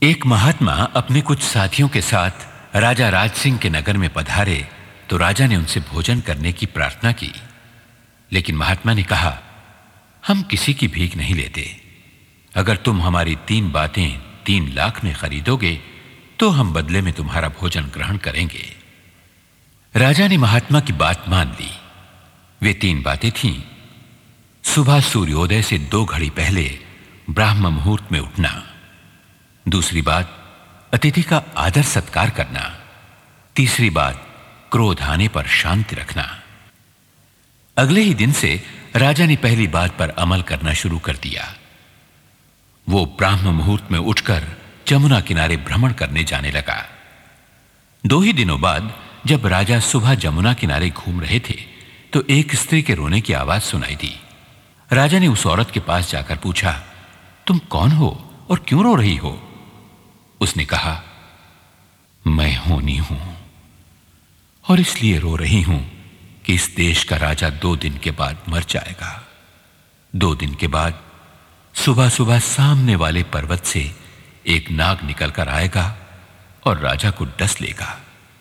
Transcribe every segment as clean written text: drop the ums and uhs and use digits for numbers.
एक महात्मा अपने कुछ साथियों के साथ राजा राज सिंह के नगर में पधारे तो राजा ने उनसे भोजन करने की प्रार्थना की। लेकिन महात्मा ने कहा, हम किसी की भीख नहीं लेते। अगर तुम हमारी 3 बातें 3 लाख में खरीदोगे तो हम बदले में तुम्हारा भोजन ग्रहण करेंगे। राजा ने महात्मा की बात मान ली। वे 3 बातें थीं। सुबह सूर्योदय से 2 घड़ी पहले ब्राह्म मुहूर्त में उठना। दूसरी बात, अतिथि का आदर सत्कार करना। तीसरी बात, क्रोध आने पर शांति रखना। अगले ही दिन से राजा ने पहली बात पर अमल करना शुरू कर दिया। वो ब्राह्म मुहूर्त में उठकर जमुना किनारे भ्रमण करने जाने लगा। 2 ही दिनों बाद जब राजा सुबह जमुना किनारे घूम रहे थे तो एक स्त्री के रोने की आवाज सुनाई दी। राजा ने उस औरत के पास जाकर पूछा, तुम कौन हो और क्यों रो रही हो? उसने कहा, मैं होनी हूं और इसलिए रो रही हूं कि इस देश का राजा 2 दिन के बाद मर जाएगा। 2 दिन के बाद सुबह सुबह सामने वाले पर्वत से एक नाग निकलकर आएगा और राजा को डस लेगा।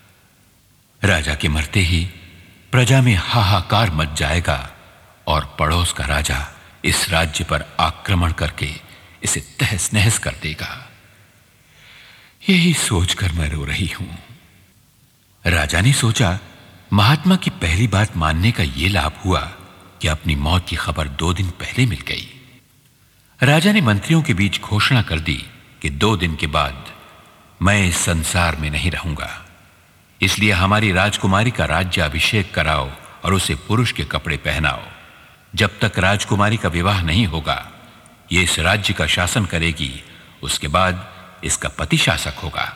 राजा के मरते ही प्रजा में हाहाकार मच जाएगा और पड़ोस का राजा इस राज्य पर आक्रमण करके इसे तहस नहस कर देगा। यही सोचकर मैं रो रही हूं। राजा ने सोचा, महात्मा की पहली बात मानने का यह लाभ हुआ कि अपनी मौत की खबर 2 दिन पहले मिल गई। राजा ने मंत्रियों के बीच घोषणा कर दी कि 2 दिन के बाद मैं इस संसार में नहीं रहूंगा, इसलिए हमारी राजकुमारी का राज्य अभिषेक कराओ और उसे पुरुष के कपड़े पहनाओ। जब तक राजकुमारी का विवाह नहीं होगा ये इस राज्य का शासन करेगी, उसके बाद इसका पति शासक होगा।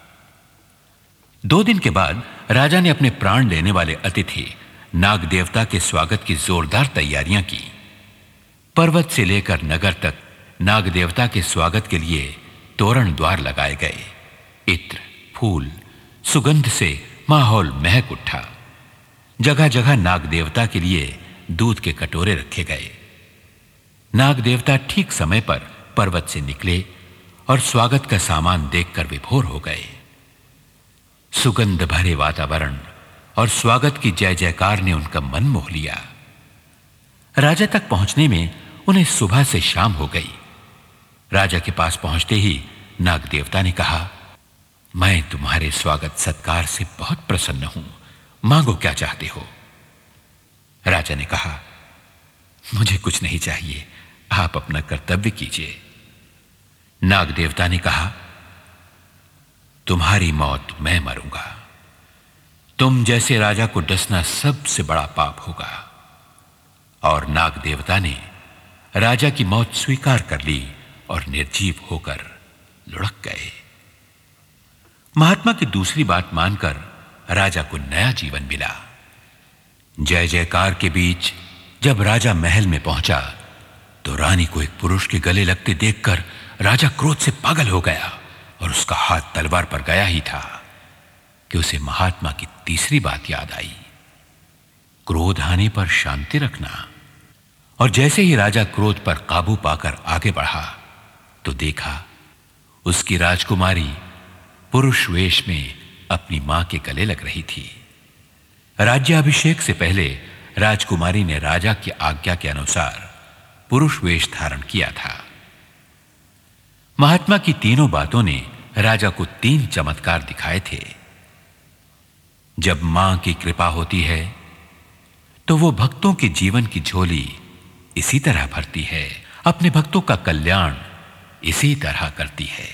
2 दिन के बाद राजा ने अपने प्राण लेने वाले अतिथि नाग देवता के स्वागत की जोरदार तैयारियां की। पर्वत से लेकर नगर तक नाग देवता के स्वागत के लिए तोरण द्वार लगाए गए। इत्र, फूल, सुगंध से माहौल महक उठा। जगह जगह नाग देवता के लिए दूध के कटोरे रखे गए। नाग देवता ठीक समय पर पर्वत से निकले और स्वागत का सामान देखकर विभोर हो गए। सुगंध भरे वातावरण और स्वागत की जय जयकार ने उनका मन मोह लिया। राजा तक पहुंचने में उन्हें सुबह से शाम हो गई। राजा के पास पहुंचते ही नाग देवता ने कहा, मैं तुम्हारे स्वागत सत्कार से बहुत प्रसन्न हूं, मांगो क्या चाहते हो? राजा ने कहा, मुझे कुछ नहीं चाहिए, आप अपना कर्तव्य कीजिए। नाग देवता ने कहा, तुम्हारी मौत मैं मरूंगा। तुम जैसे राजा को डसना सबसे बड़ा पाप होगा। और नाग देवता ने राजा की मौत स्वीकार कर ली और निर्जीव होकर लुढ़क गए। महात्मा की दूसरी बात मानकर राजा को नया जीवन मिला। जय जयकार के बीच जब राजा महल में पहुंचा तो रानी को एक पुरुष के गले लगते देखकर राजा क्रोध से पागल हो गया और उसका हाथ तलवार पर गया ही था कि उसे महात्मा की तीसरी बात याद आई, क्रोध आने पर शांति रखना। और जैसे ही राजा क्रोध पर काबू पाकर आगे बढ़ा तो देखा उसकी राजकुमारी पुरुष वेश में अपनी मां के गले लग रही थी। राज्याभिषेक से पहले राजकुमारी ने राजा की आज्ञा के अनुसार पुरुष वेश धारण किया था। महात्मा की तीनों बातों ने राजा को 3 चमत्कार दिखाए थे। जब मां की कृपा होती है तो वो भक्तों के जीवन की झोली इसी तरह भरती है, अपने भक्तों का कल्याण इसी तरह करती है।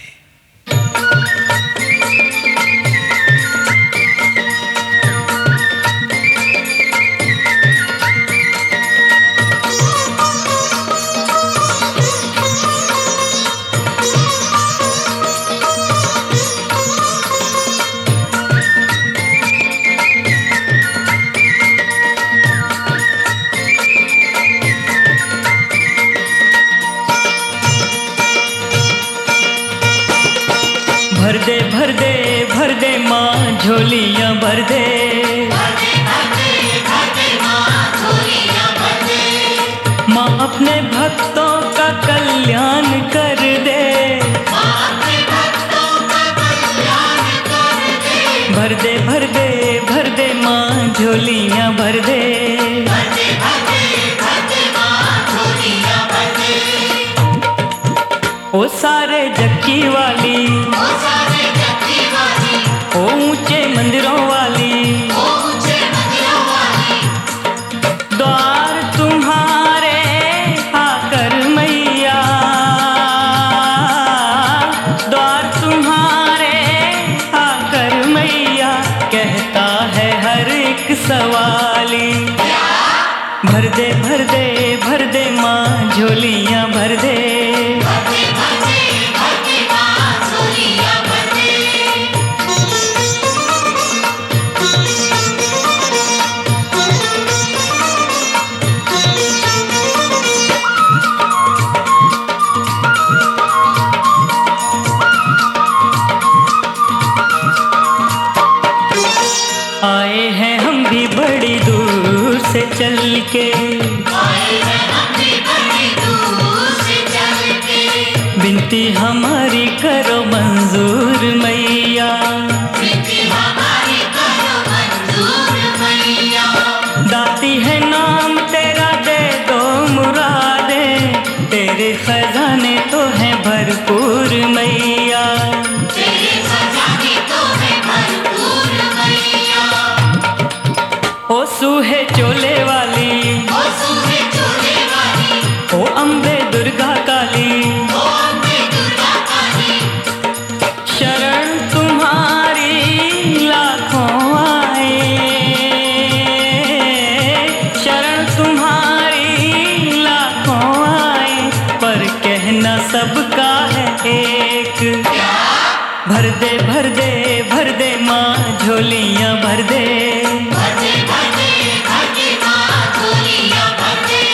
भर दे माँ झोलियाँ भर दे, माँ अपने भक्तों का कल्याण कर दे। भर दे भर दे भर दे माँ झोलियाँ भर दे, भर दे भर दे भर दे माँ झोलियाँ भर दे। ओ सारे जक्की वाली, ओ सारे जक्की वाली, ओ ऊंचे मंदिरों वाली, ओ ऊंचे मंदिरों वाली, द्वार तुम्हारे आकर मैया, द्वार तुम्हारे आकर मैया, कहता है हर एक सवाली। भर दे भर दे भर दे माँ झोलियाँ भर दे, भर दे भर दे भर दे माँ झोलियाँ भर दे। आए हैं हम भी बड़ी दूर से चल के, आए हैं हम भी बड़ी दूर से चल के, बिनती हमारी करो मंजूर मैया, बिनती हमारी करो मंजूर मैया। दाती है नाम तेरा दे दो मुरादे, तेरे खजाने तो हैं भरपूर मैया, तेरे खजाने तो है भरपूर मैया। ओ सूहे चोले वाली, ओ सूहे चोले वाली, ओ अम्बे दुर्गा काली, ओ अम्बे दुर्गा काली, शरण तुम्हारी लाखों आए, शरण तुम्हारी लाखों आए, पर कहना सबका है एक। भर दे भर दे भर दे माँ झोलियाँ भर दे, भर दे भर दे भर दे माँ झोलियाँ भर दे।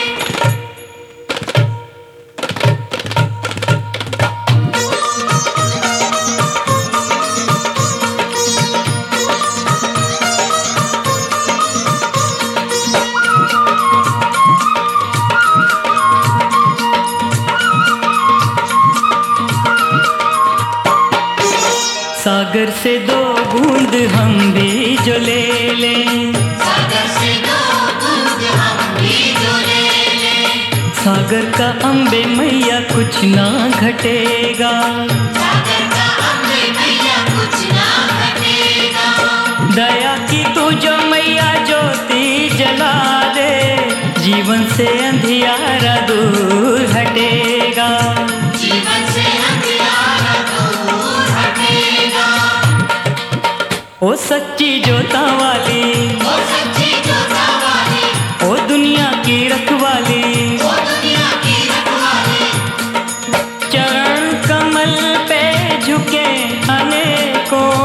सागर से दो बूंद हम भी जो ले लें, सागर से दो बूंद हम भी जो ले लें, सागर का अम्बे मैया कुछ ना घटेगा, सागर का अम्बे मैया कुछ ना घटेगा। दया की तू जो मैया ज्योति जला दे, जीवन से अंधियारा दूर हटेगा, जीवन से अंधियारा दूर हटेगा। ओ सच्ची जोता वाली, ओ सच्ची जोता वाली, ओ दुनिया की रखवाली, ओ दुनिया की रखवाली, चरण कमल पे झुके अनेकों,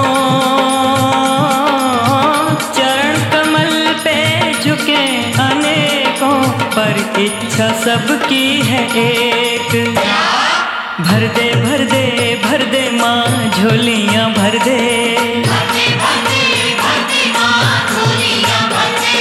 चरण कमल पे झुके अनेकों, पर इच्छा सबकी है एक। भर दे भर दे भर दे माँ झोलियाँ भर दे, भर दे भर दे भर दे माँ झोलियाँ भर दे।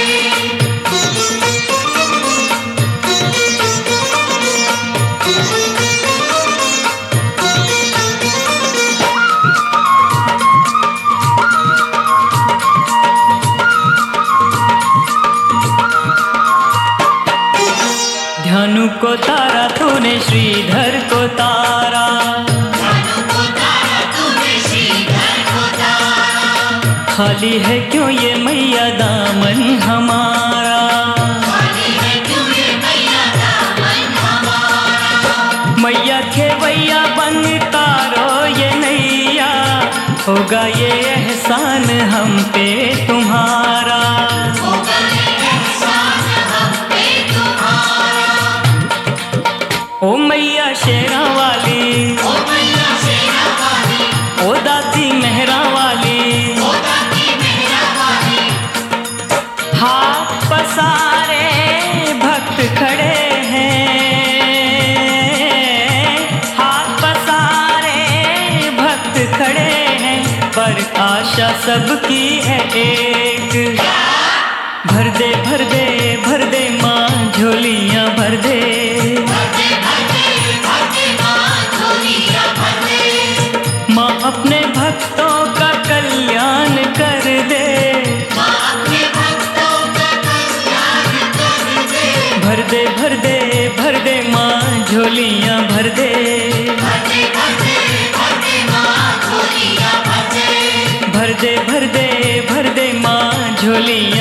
ध्यानु को तारा तूने श्रीधर को तारा, ध्यानु को तारा तूने श्रीधर को तारा, खाली है क्यों ये मैया दामन हमारा, खाली है क्यों ये मैया दामन हमारा। मैया खेवैया बन तारो ये नैया, होगा ये एहसान हम पे तुम्हारा, होगा ये एहसान हम पे तुम्हारा। ओ मैया शेरा वाली, ओ मैया शेरा वाली, ओ दाती मेहरा वाली, ओ दाती मेहरा वाली, हाथ पसारे भक्त खड़े हैं, हाथ पसारे भक्त खड़े हैं, पर आशा सबकी है एक। भर दे भर दे भर दे माँ झोलियाँ भर दे, भर दे भर दे भर दे माँ झोलियाँ भर दे। माँ अपने भक्तों का कल्याण भर दे भर दे भर दे माँ झोलियाँ भर दे, भर दे भर दे भर दे माँ झोलियाँ भर दे, भर दे भर दे भर दे माँ झोलियाँ